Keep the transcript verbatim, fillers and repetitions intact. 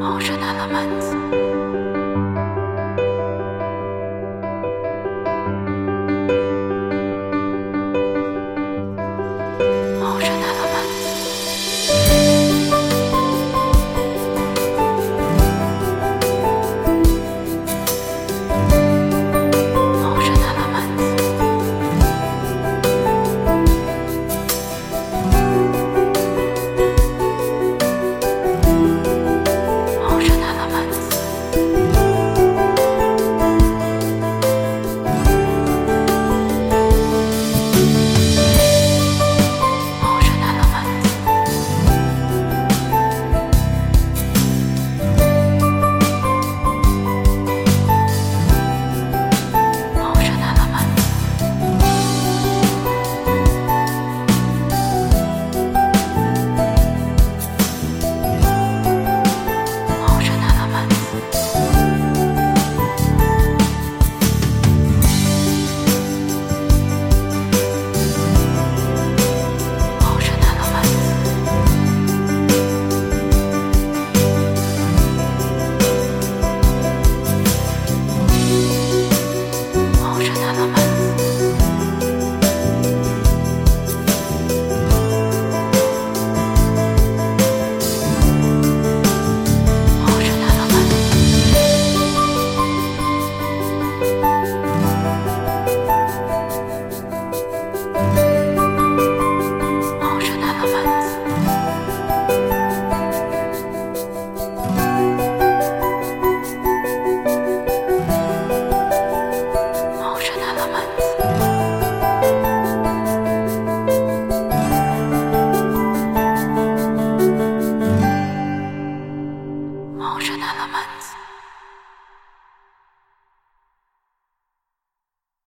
Elements. Ocean Elements. Ocean Elements. Ocean Elements. Ocean Elements. Ocean Elements. Ocean Elements. Ocean Elements. Ocean Elements. Ocean Elements. Ocean Elements. Ocean Elements. Ocean Elements.